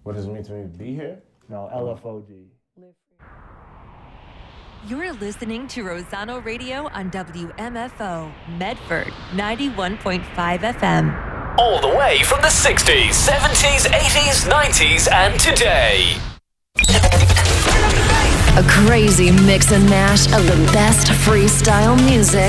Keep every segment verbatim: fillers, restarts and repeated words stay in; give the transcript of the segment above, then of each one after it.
What does it mean to me to be here? No, L F O D. You're listening to Rosano Radio on W M F O, Medford, ninety-one point five F M. All the way from the sixties, seventies, eighties, nineties, and today. A crazy mix and mash of the best freestyle music.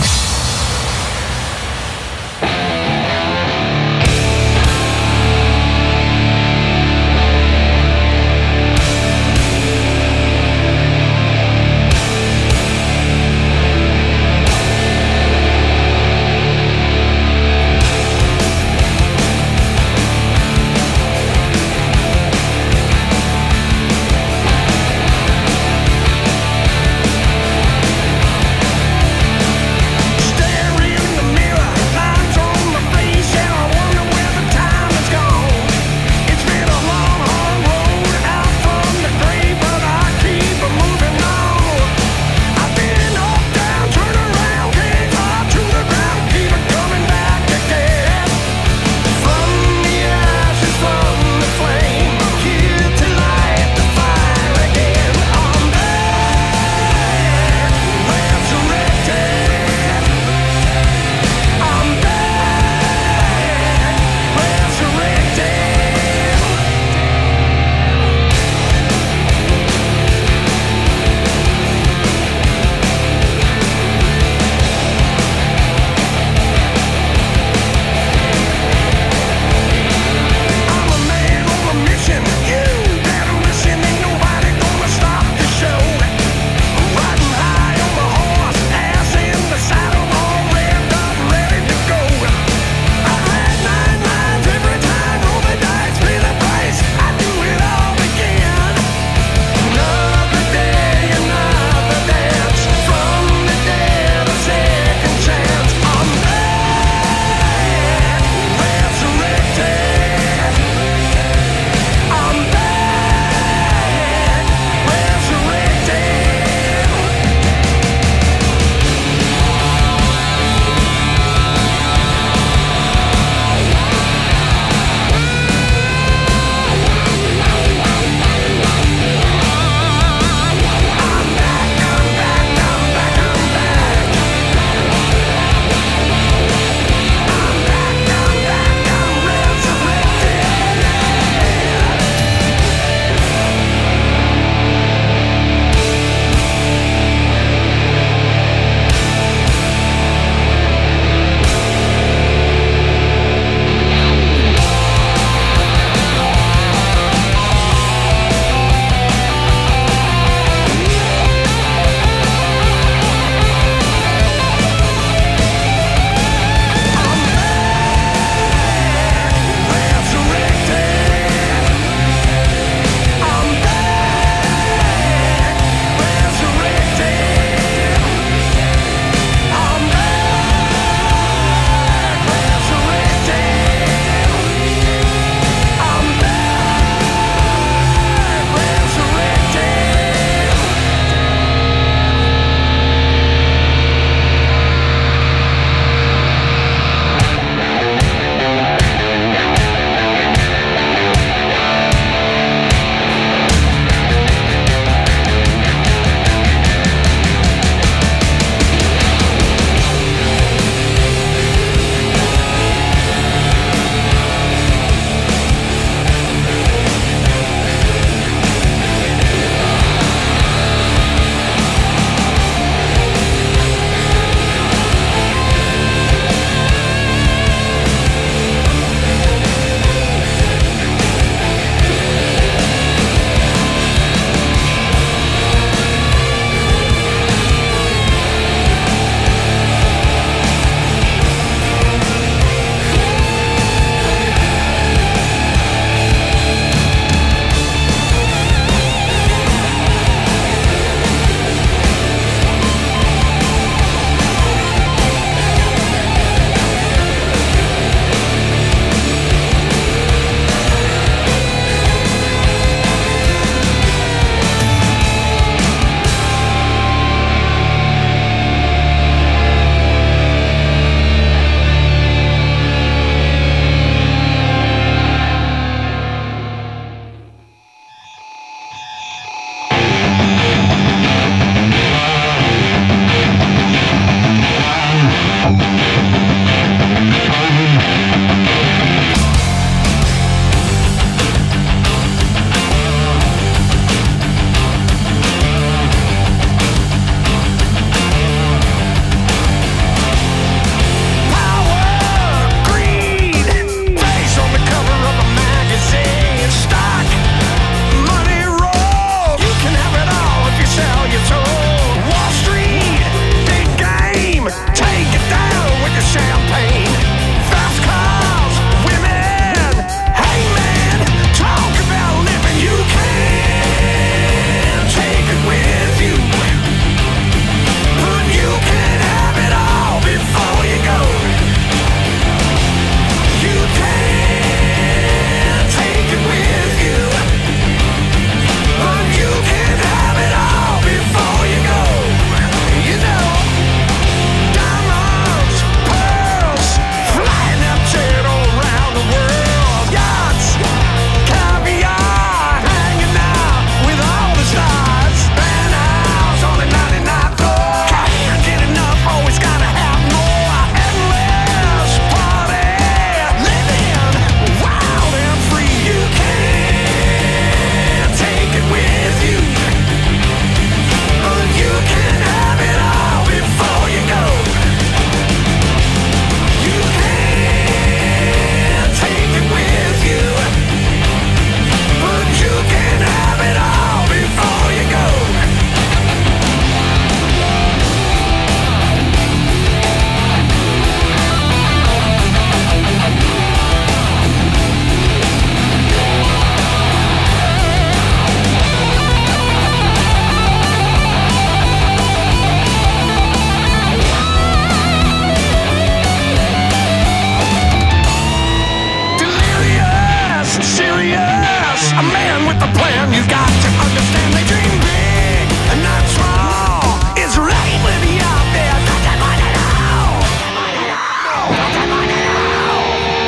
a man with a plan. You got to understand they dream big and not small. It's right with you out there. Don't they want to know? Don't they want to know?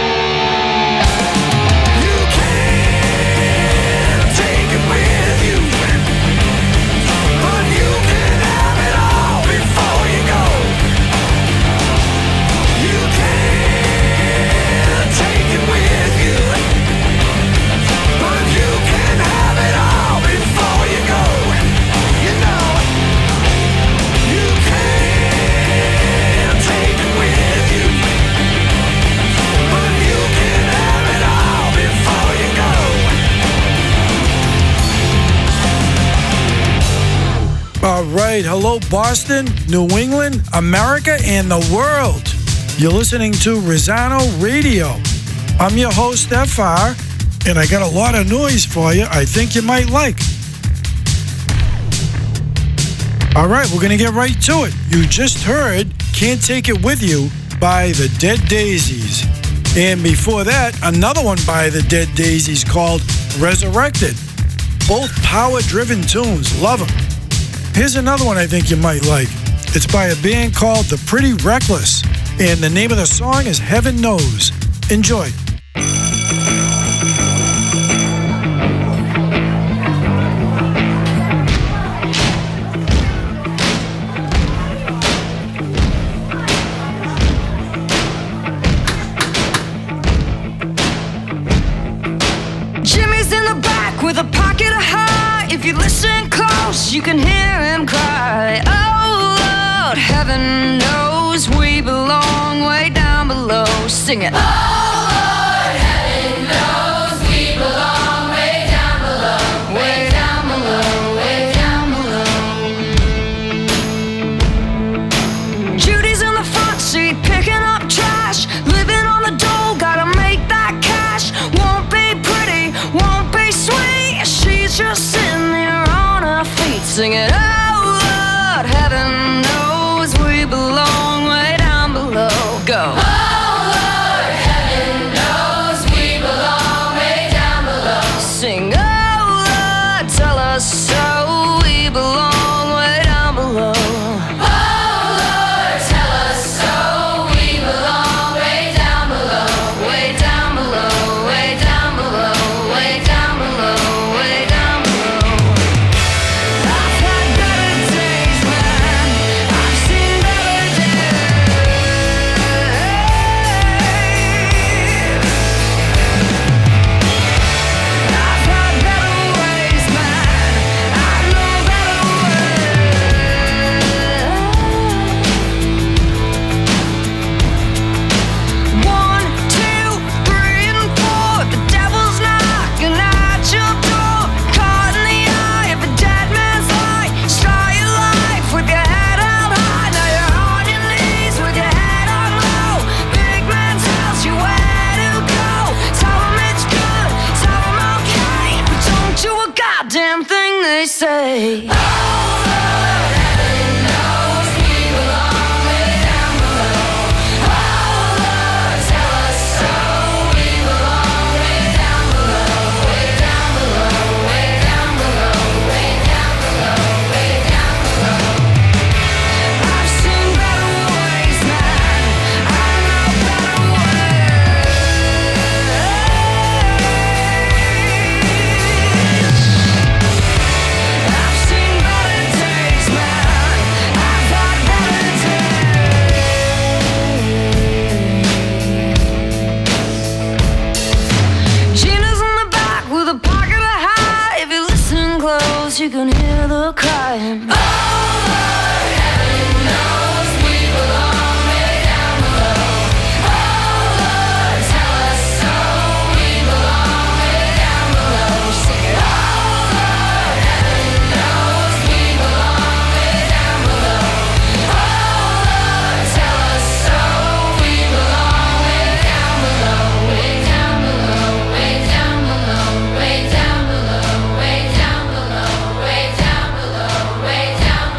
You can't take it with you, but you can have it all before you go. You can't take it with you, but you can have it all before you go. You know, you can't take it with you, but you can have it all before you go. All right, hello Boston, New England, America, and the world. You're listening to Rosano Radio. I'm your host, F R, and I got a lot of noise for you I think you might like. All right, we're going to get right to it. You just heard Can't Take It With You by the Dead Daisies. And before that, another one by the Dead Daisies called Resurrected. Both power-driven tunes. Love them. Here's another one I think you might like. It's by a band called The Pretty Reckless, and the name of the song is Heaven Knows. Enjoy. Jimmy's in the back with a pocket of heart. If you listen close, you can hear him cry. Oh Lord, heaven knows we belong way down below. Sing it. Oh Lord, heaven knows we belong way down below. Way down below, way down below. Judy's in the front seat picking up trash, living on the dole, gotta make that cash. Won't be pretty, won't be sweet, she's just sitting there on her feet singing. Oh Lord, heaven knows we belong way down below. Go. Oh Lord, heaven knows we belong way down below. Sing. Oh Lord, tell us so, we belong way down below. Oh Lord, tell us so, we belong way down below. Way down below, way down below, way down below, way down below. I've had better days, man. I've seen better days. I've had better ways, man. I know better ways. One, two, three, and four. The devil's knocking at your door. Caught in the eye of a dead man's light. Start your life with your head held high. Now you're on your knees with your head on low. Big man tells you where to go. Tell him it's good, tell him okay, but don't do a goddamn thing they say. Oh Lord, heaven knows we belong way down below. Oh Lord, tell us so, we belong way down below. Way down below, way down below, way down below, way down below. I've seen better ways, man. I know better ways. I've seen better days, man. I've had better days. Gina's in the back with a pocket of high. If you listen close, you can hear the crying. Oh Lord, heaven knows we belong way down below. Oh Lord, tell us so, we belong way down below. Sing it. Oh Lord, heaven knows we belong way down below. Oh Lord, tell us so, we belong way down below. Way down below, way down below, way down below, way down below, way down below, way down below.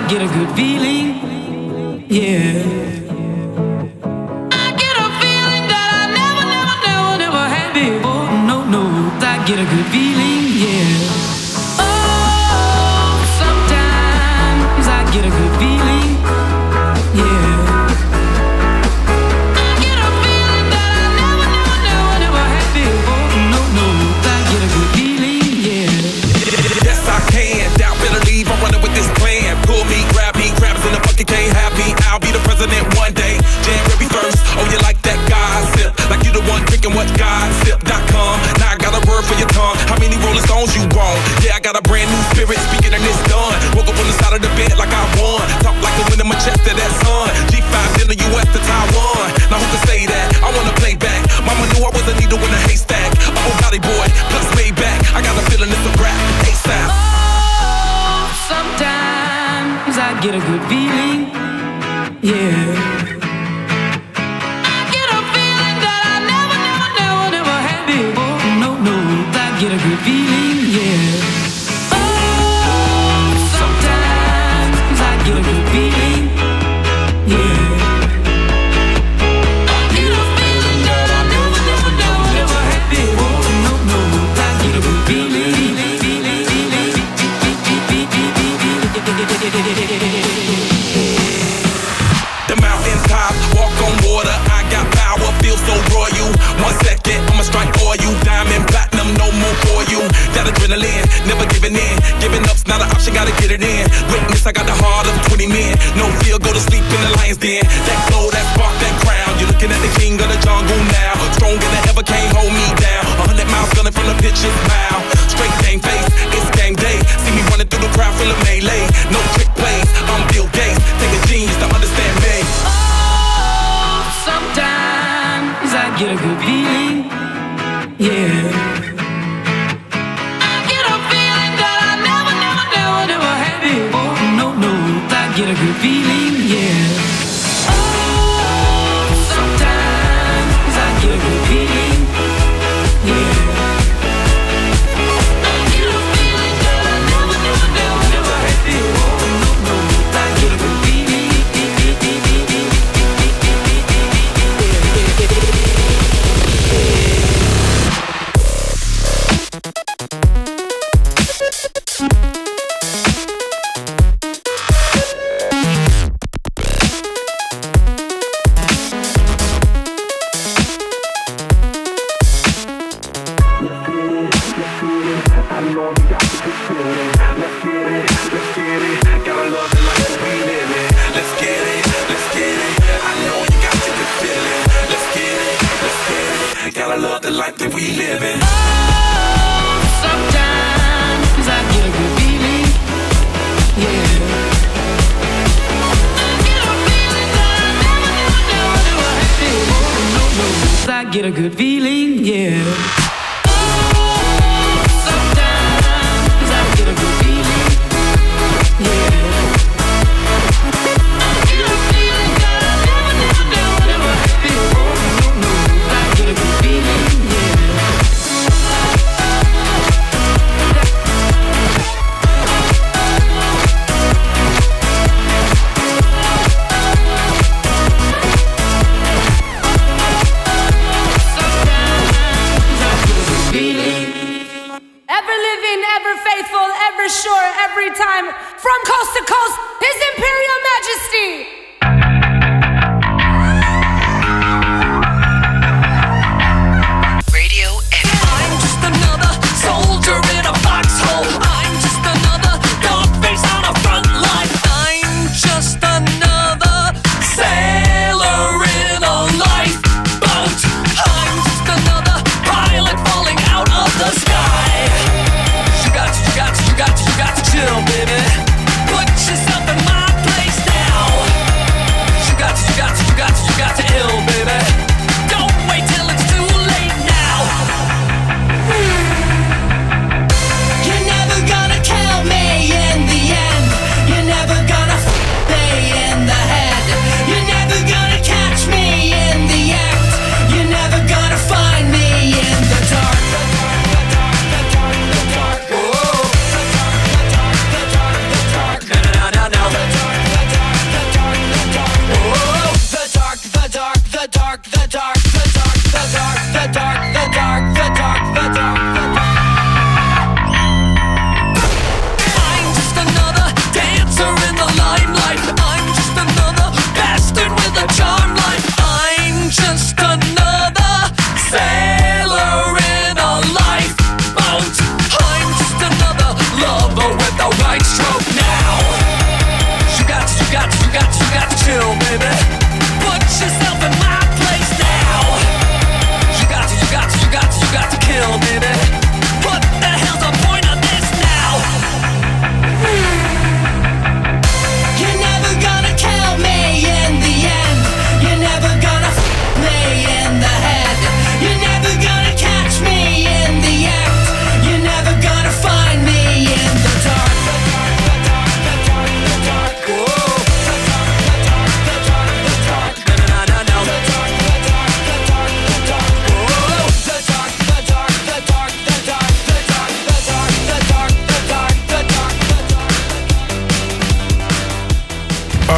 get a good feeling, yeah. I get a feeling that I never, never, never, never had before. No, no, I get a good feeling, yeah. Oh, sometimes I get a good feeling, yeah. I get a feeling that I never, never, never, never had before. No, no, I get a good feeling, yeah. Yes, I can. Doubt better leave. I'm running with this plan. Pull me, grab me, crabs in the bucket can't have me. I'll be the president one day. January first. Oh, you like that gossip? Like you the one drinking what gossip dot com. Now I got a word for your tongue. How many Rolling Stones you want? Yeah, I got a brand new spirit. Speaking and it's done. Woke up on the side of the bed like I won. Talk like the wind in my chest to that sun. G five in the U S to Taiwan. Now who can say that? I wanna play back. Mama knew I was a needle in a haystack. I'm a body boy, plus made back. I got a feeling it's a rap. ASAP. Oh, sometimes I get a good feeling, yeah. I get a feeling that I never, never, never, never had before. No, no, I get a good feeling, yeah. Oh, sometimes I get a good feeling, yeah. I get a feeling that I never, never, never, never had before. No, no, I get a good feeling. The mountain top, walk on water. I got power, feel so royal. One second, I'ma strike for you. Diamond, platinum, no more for you. That adrenaline, never giving in. Giving up's not an option, gotta get it in. Witness, I got the heart of twenty men. No fear, go to sleep in the lion's den. That glow, that spark, that crown. You're looking at the king of the jungle now. Stronger than ever, can't hold me down. A hundred miles gunning from the pitcher's mouth. Straight game face, it's game day. See me running through the crowd full of melee. No trick plays, I'm Bill Gates. Take a genius to understand me. Oh, sometimes I get a good feeling, yeah. I get a feeling that I never, never, never, never had before. No, no, I get a good feeling, yeah. Oh, sometimes I get a good feeling, yeah. I get a feeling that I never, never, never, never had before. No, no, I get a good feeling. Love the life that we live in. Oh, sometimes I get a good feeling, yeah. I get a feeling that I never, never, never, never had before. No, no, I get a good feeling, yeah. Oh, sometimes I get a good feeling, yeah. I get a feeling that I never, never, never, never had before. No, no, I get a good feeling. Sure, every time, from coast to coast, His Imperial Majesty. Radio N. I'm just another soldier in a foxhole. I'm just another dog face on a front line. I'm just another sailor in a lifeboat. I'm just another pilot falling out of the sky. You got to, you got to, you got to, you got to chill, baby. Put yourself in my place now.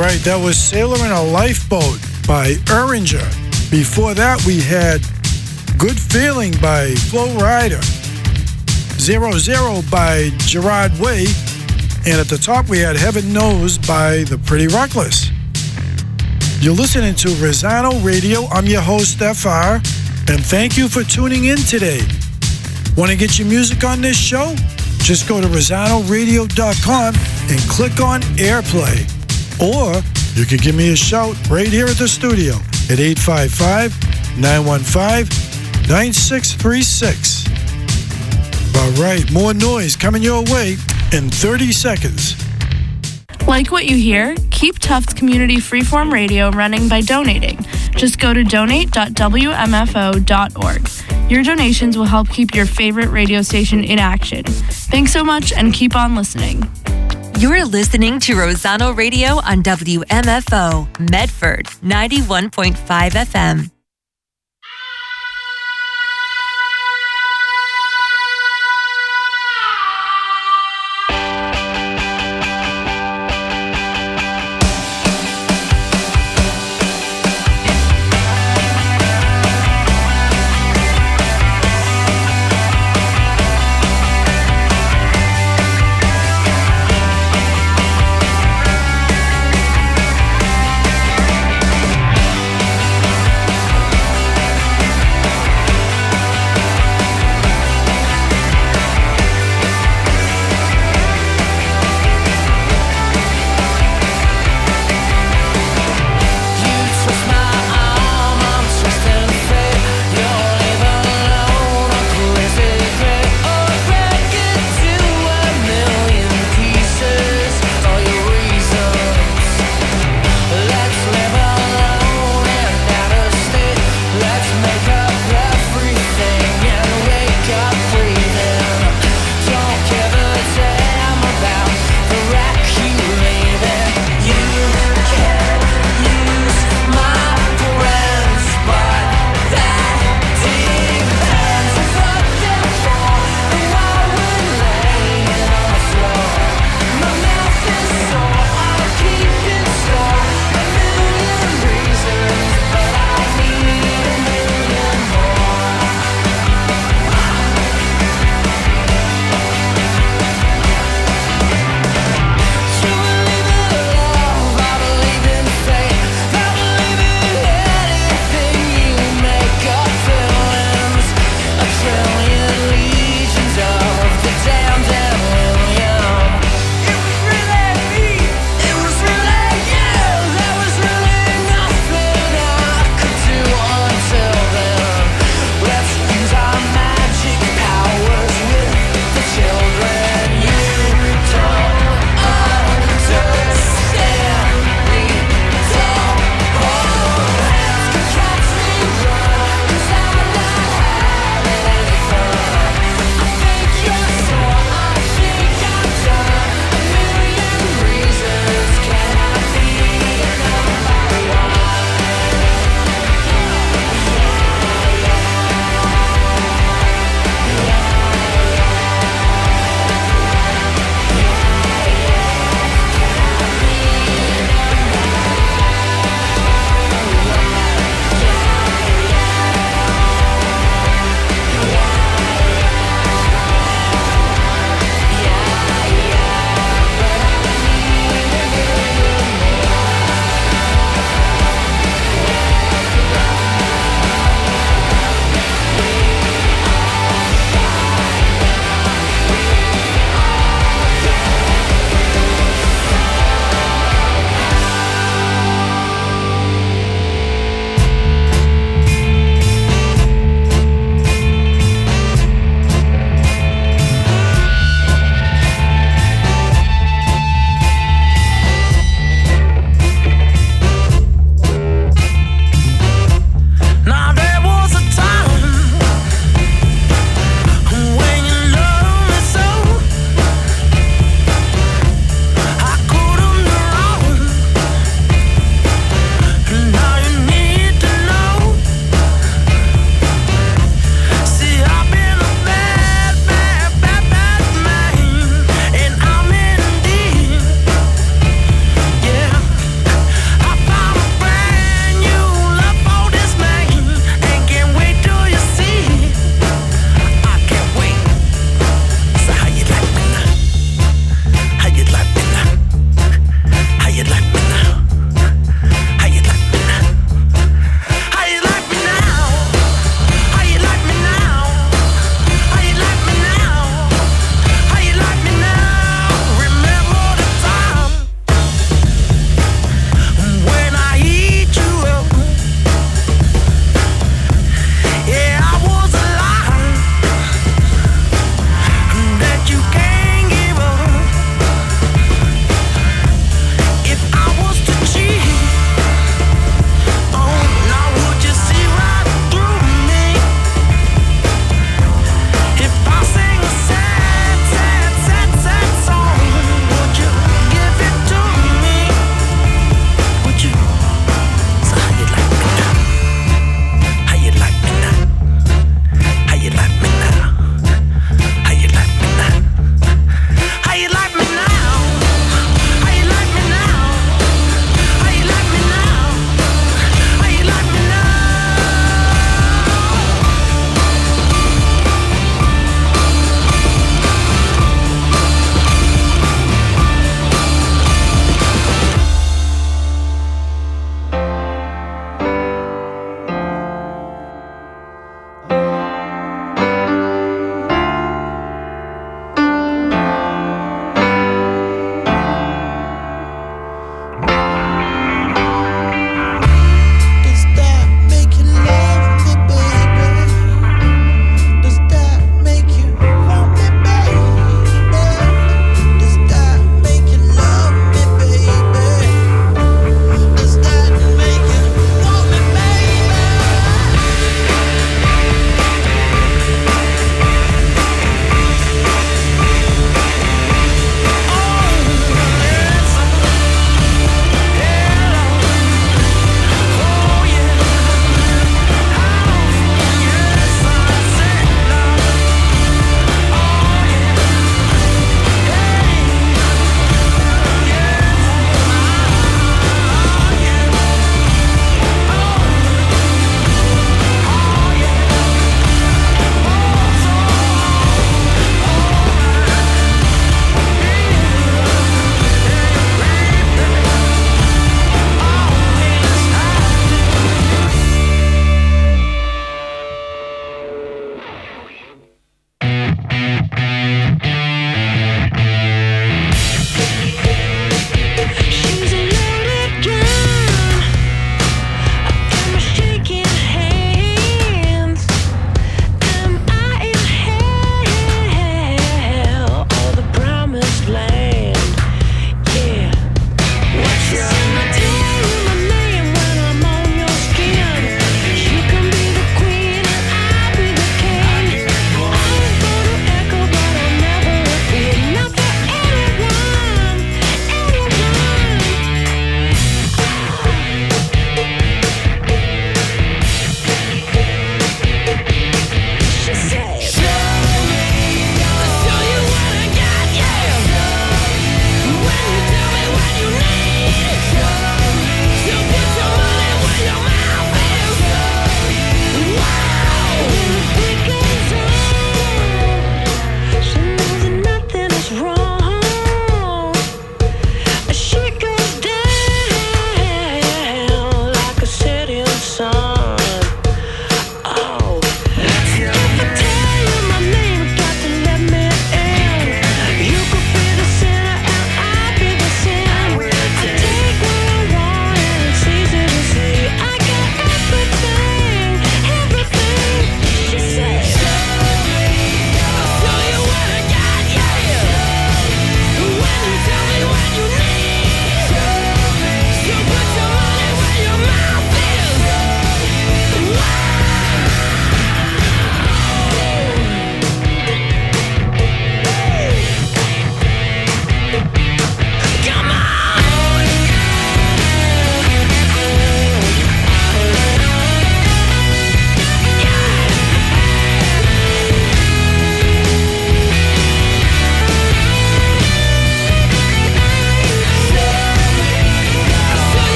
right, that was Sailor in a Lifeboat by Erringer. Before that, we had Good Feeling by Flo Rida, Zero Zero by Gerard Way, and at the top we had Heaven Knows by The Pretty Reckless. You're listening to Rosano Radio. I'm your host, F R, and thank you for tuning in today. Want to get your music on this show? Just go to rosano radio dot com and click on Airplay. Or you can give me a shout right here at the studio at eight five five, nine one five, nine six three six. All right, more noise coming your way in thirty seconds. Like what you hear? Keep Tufts Community Freeform Radio running by donating. Just go to donate dot w m f o dot org. Your donations will help keep your favorite radio station in action. Thanks so much and keep on listening. You're listening to Rosano Radio on W M F O, Medford, ninety-one point five F M.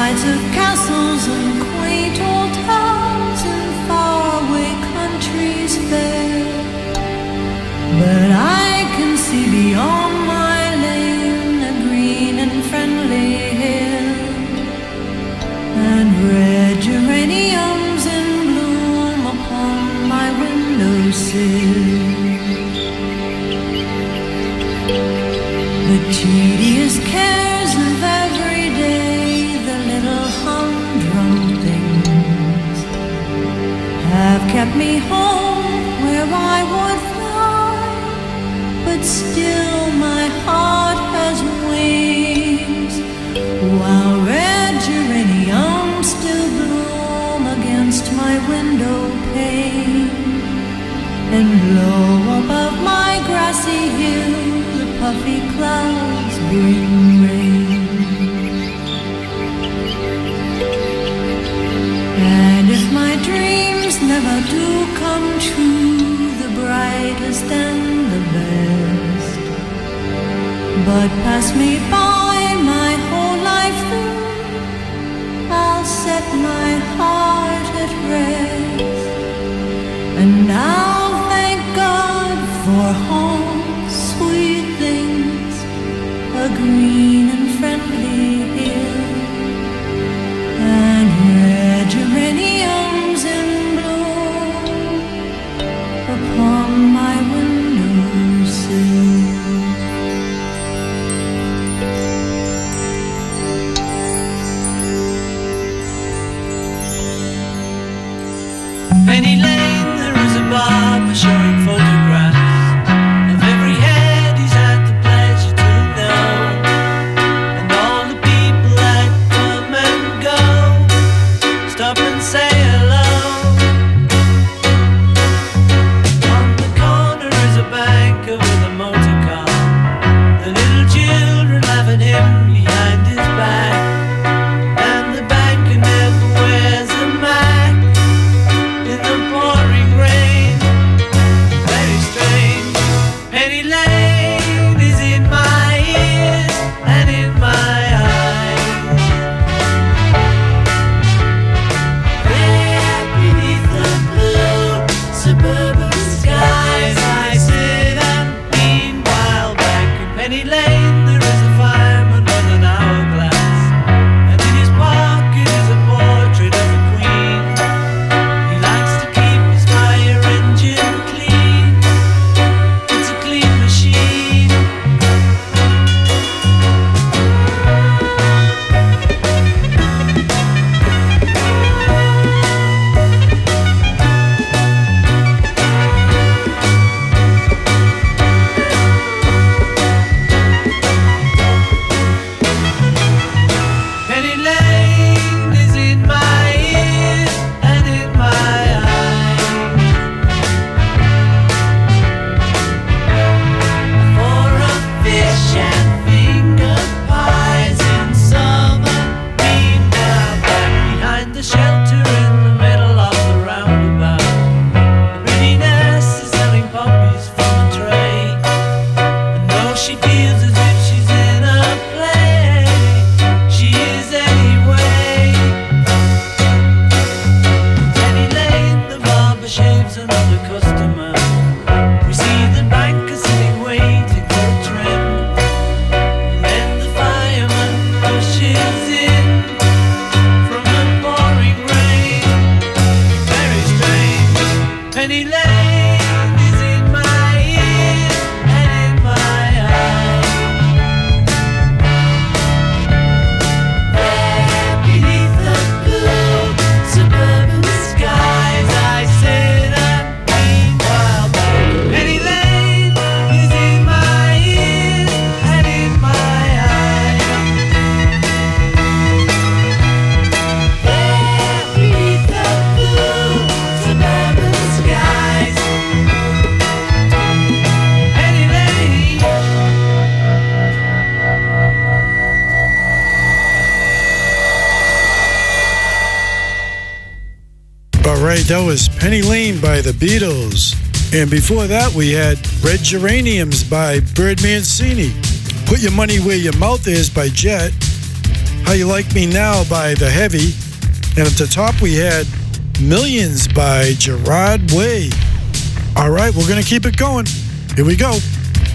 sides of castles and quaint old towns and faraway countries fair. But I can see beyond my lane a green and friendly hill, and red geraniums in bloom upon my windowsill. The tedious cares of every day, the little humdrum things, have kept me home where I would fly, but still my heart has wings, while red geraniums still bloom against my window pane, and low above my grassy hill puffy clouds bring rain. And if my dreams never do come true, the brightest and the best, but pass me by my whole life through, I'll set my heart at rest, and I'll thank God for home, sweet things, a green and friendly hill, and red geraniums in bloom upon my windowsill. Penny Lane, there is a barber showing photographs. right, that was Penny Lane by the Beatles. And before that, we had Red Geraniums by Bird Mancini. Put Your Money Where Your Mouth Is by Jet. How You Like Me Now by The Heavy. And at the top, we had Millions by Gerard Way. All right, we're going to keep it going. Here we go.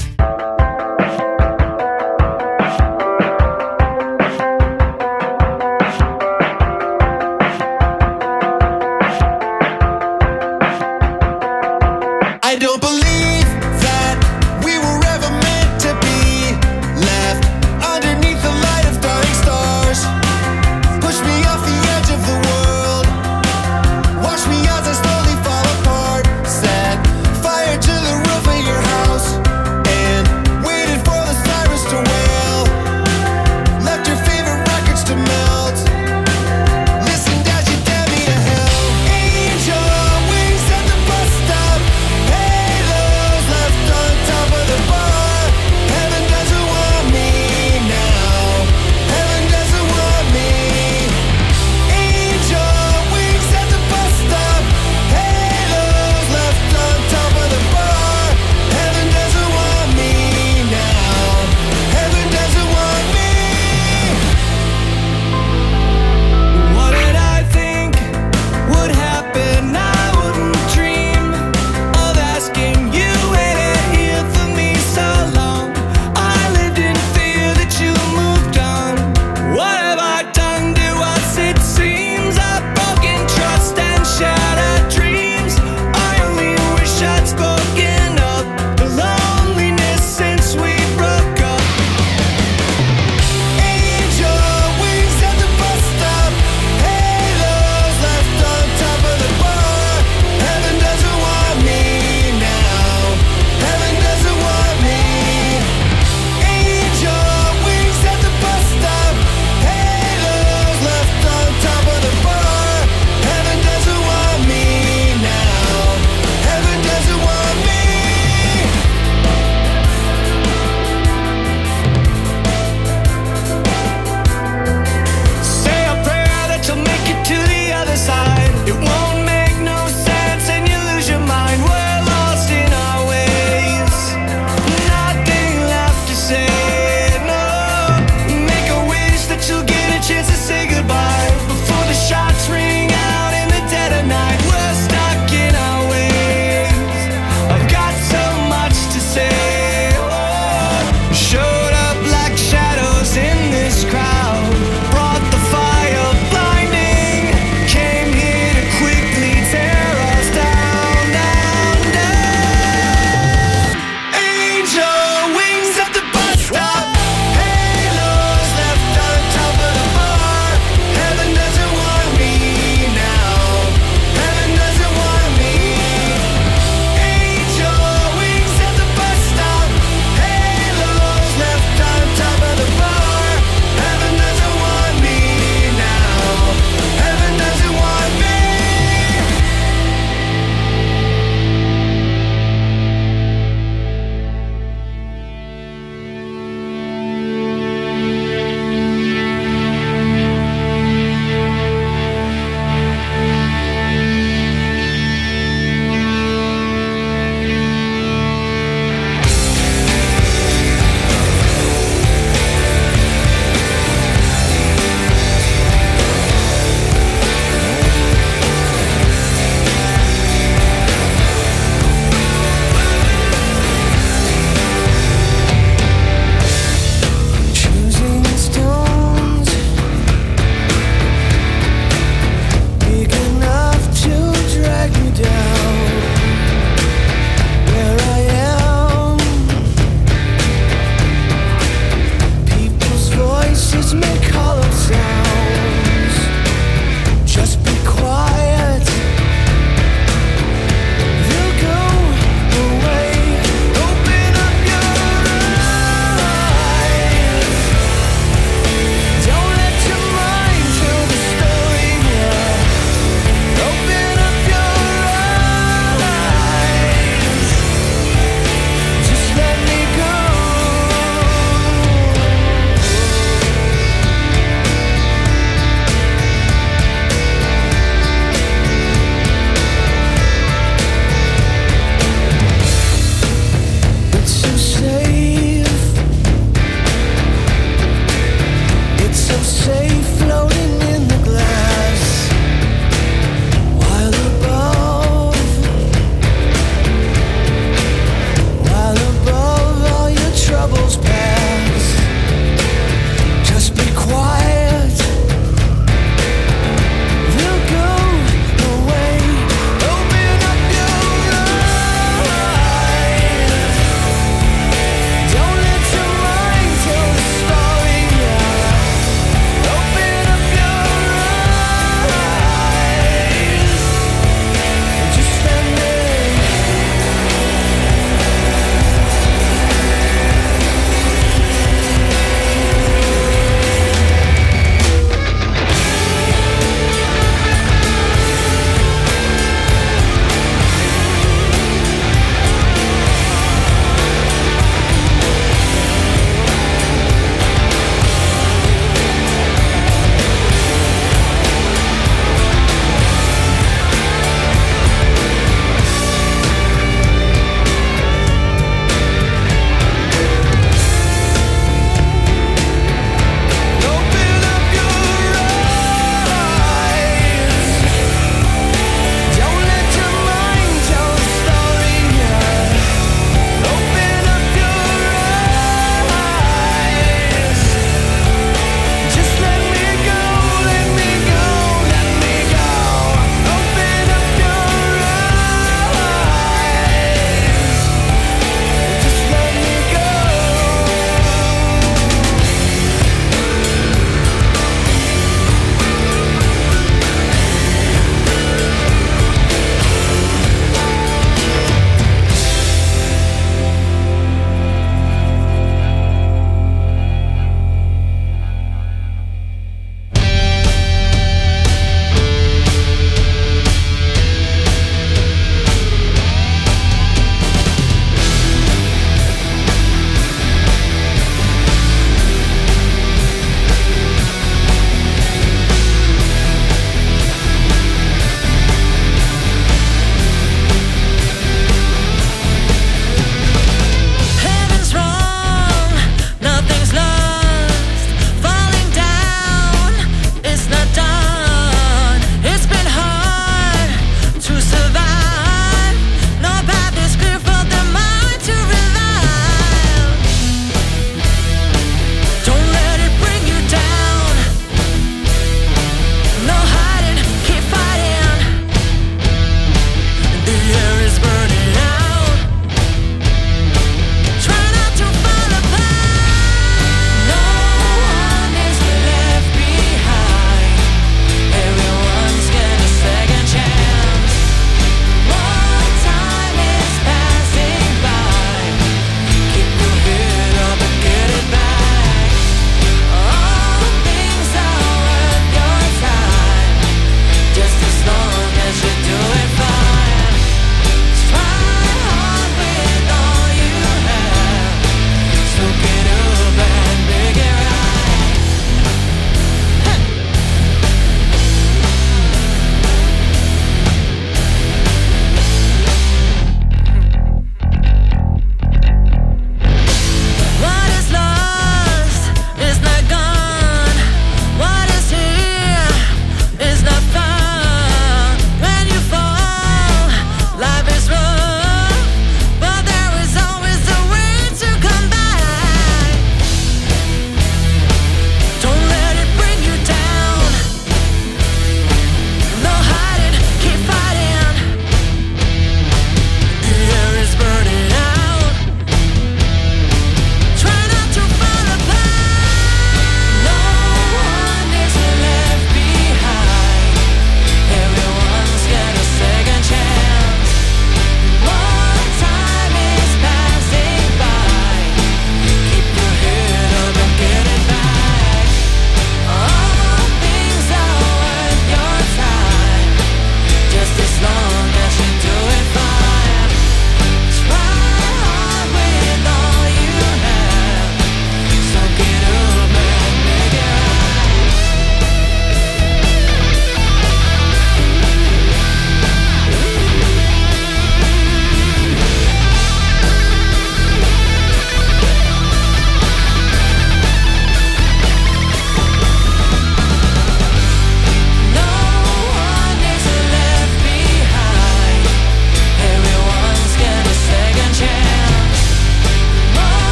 I don't believe that we were ever meant to be left underneath the light of dying stars. Push me off the edge of the world, watch me as I slowly fall apart. Set fire to the roof of your house.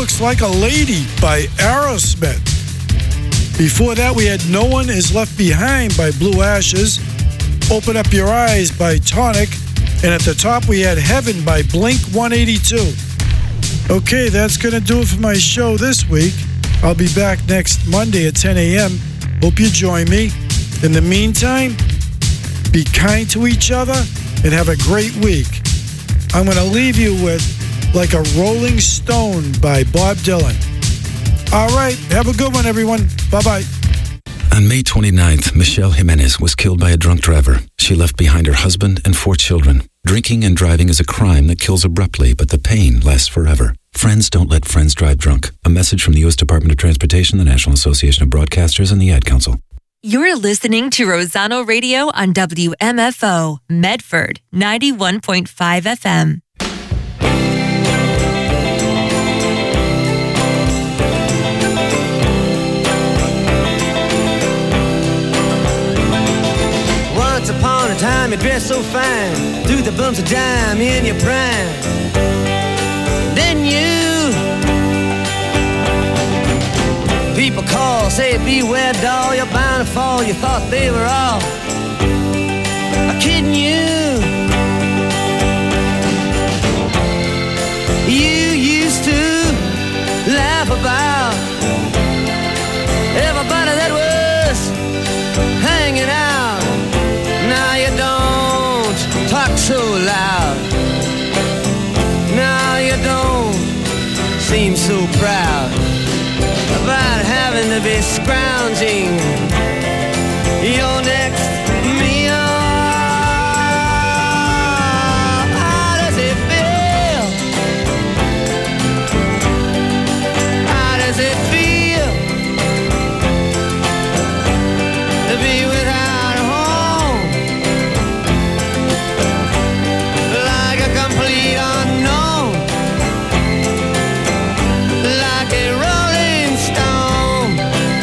Looks Like a Lady by Aerosmith. Before that, we had No One Is Left Behind by Blue Ashes, Open Up Your Eyes by Tonic, and at the top we had Heaven by Blink one eighty-two. Okay, that's going to do it for my show this week. I'll be back next Monday at ten a.m. Hope you join me. In the meantime, be kind to each other and have a great week. I'm going to leave you with Like a Rolling Stone by Bob Dylan. All right, have a good one, everyone. Bye-bye. On May twenty-ninth, Michelle Jimenez was killed by a drunk driver. She left behind her husband and four children. Drinking and driving is a crime that kills abruptly, but the pain lasts forever. Friends don't let friends drive drunk. A message from the U S Department of Transportation, the National Association of Broadcasters, and the Ad Council. You're listening to Rosano Radio on W M F O, Medford, ninety-one point five F M. Once upon a time you dressed so fine, threw the bumps of dime in your prime. Then you, people call, say beware doll, you're bound to fall. You thought they were all kidding you. You used to laugh about everybody that was hanging out. Now you don't talk so loud. Now you don't seem so proud about having to be scrounging your next meal. How does it feel? How does it feel to be without a home? Like a complete unknown, like a rolling stone.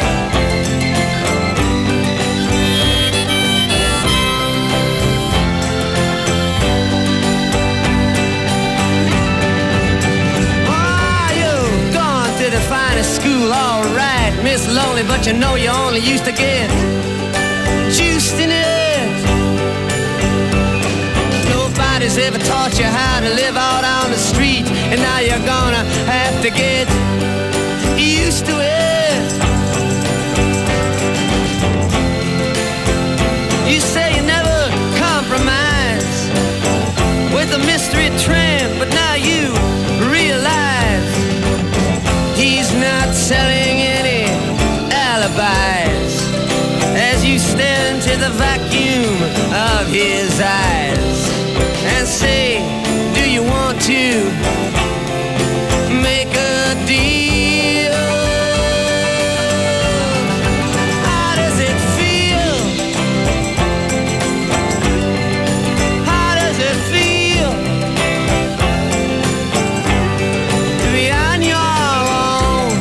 Oh, you've gone to the finest school, all right, Miss Lonely, but you know you only used to get juiced in it. Nobody's ever taught you how to live out on the street, and now you're gonna have to get used to it. You say you never compromise with a mystery tramp, but now you realize he's not selling any alibis as you stare into the vacuum of his eyes and say, do you want to make a deal? How does it feel? How does it feel to be on your own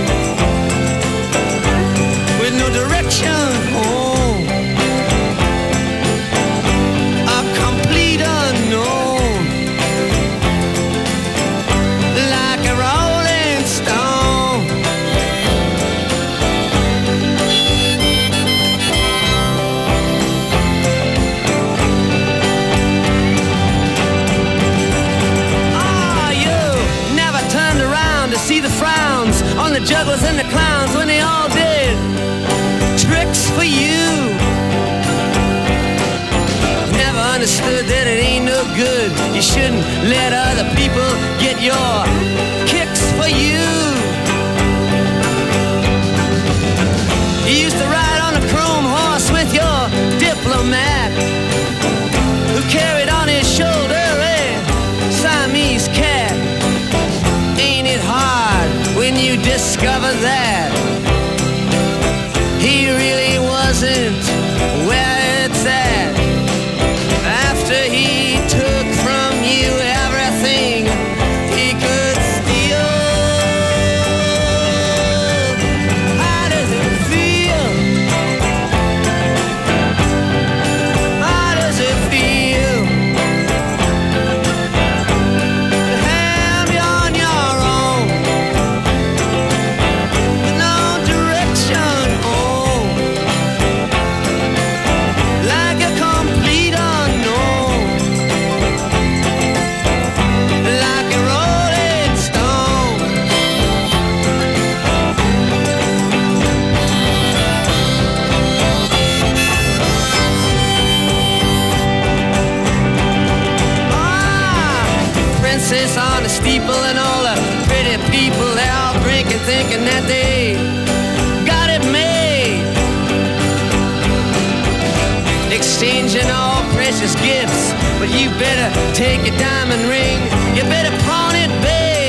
with no direction home? A complete unknown, like a rolling stone. Ah, you never turned around to see the frowns on the jugglers and the clowns when they all did tricks for you. Never understood that it ain't no good. You shouldn't let other people get your kicks for you. You used to ride on a chrome horse with your diplomat, who carried on his shoulder a Siamese cat. Ain't it hard when you discover that he really wasn't where it's at? After he took from you everything he could steal. How does it feel? How does it feel to have you on your own steeple and all the pretty people, they're all drinking, thinking that they got it made. Exchanging all precious gifts, but you better take your diamond ring, you better pawn it, babe.